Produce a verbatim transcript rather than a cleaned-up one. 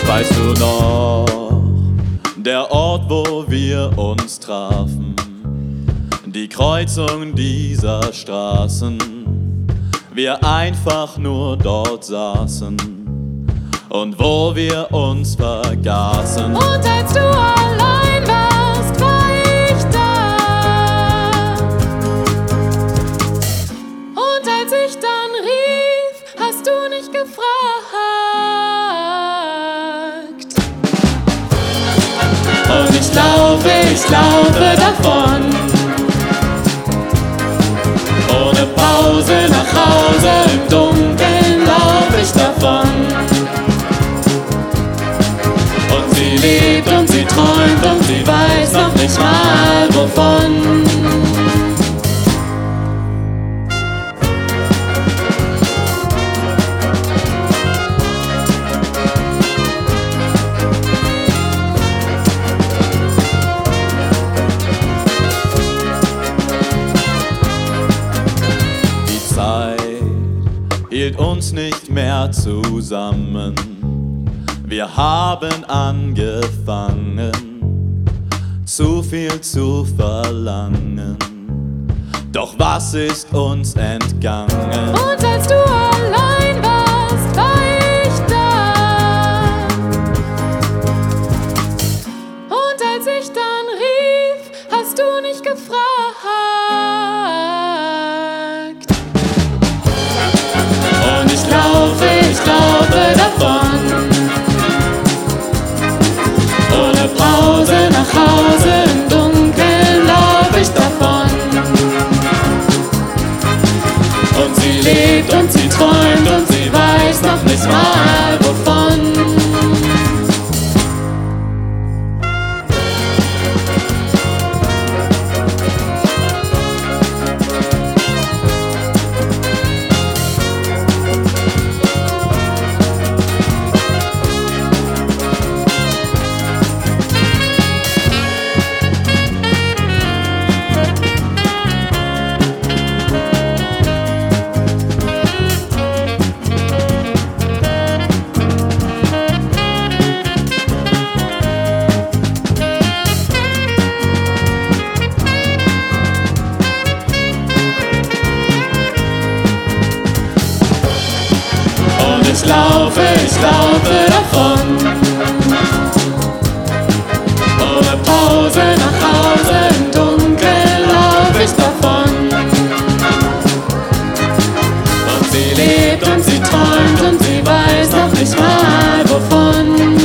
Weißt du noch, der Ort, wo wir uns trafen, die Kreuzung dieser Straßen, wir einfach nur dort saßen und wo wir uns vergaßen. Und als du allein warst, war ich da. Und als ich dann rief, hast du nicht gefragt. Und ich laufe, ich laufe davon, ohne Pause nach Hause, im Dunkeln lauf ich davon. Und sie lebt und sie träumt und sie weiß noch nicht mal wovon. Hielt uns nicht mehr zusammen, wir haben angefangen, zu viel zu verlangen. Doch was ist uns entgangen? Und als du allein warst, war ich da. Und als ich dann rief, hast du nicht gefragt. Ich laufe, ich laufe davon, ohne Pause nach Hause, im Dunkeln lauf ich davon. Und sie lebt und sie träumt und sie weiß noch nicht mal wovon. Ich laufe, ich laufe davon, ohne Pause nach Hause, im Dunkeln lauf ich davon. Und sie lebt und sie träumt und sie weiß noch nicht mal wovon.